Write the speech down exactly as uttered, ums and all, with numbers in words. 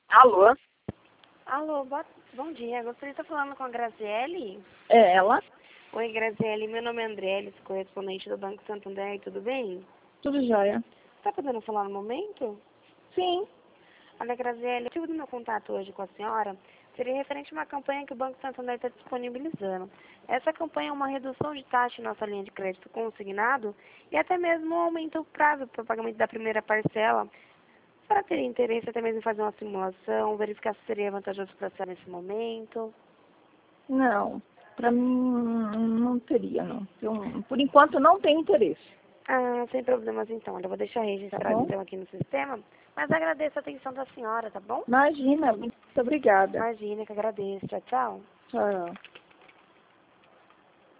Alô? Alô, boa, bom dia. Gostaria de estar falando com a Graziele. É ela? Oi, Graziele. Meu nome é André, correspondente do Banco Santander. Tudo bem? Tudo jóia? Está podendo falar no momento? Sim. Olha, Graziele, o motivo do meu contato hoje com a senhora seria referente a uma campanha que o Banco Santander está disponibilizando. Essa campanha é uma redução de taxa em nossa linha de crédito consignado e até mesmo aumenta o prazo para o pagamento da primeira parcela. Para ter interesse até mesmo em fazer uma simulação, verificar se seria vantajoso para a senhora nesse momento. Não, para mim não teria, não. Eu, por enquanto não tem interesse. Ah, sem problemas então. Olha, eu vou deixar Tá registrado bom? então aqui no sistema, mas agradeço a atenção da senhora, tá bom? Imagina, muito obrigada. Imagina que agradeço. Tchau, tchau. Tchau.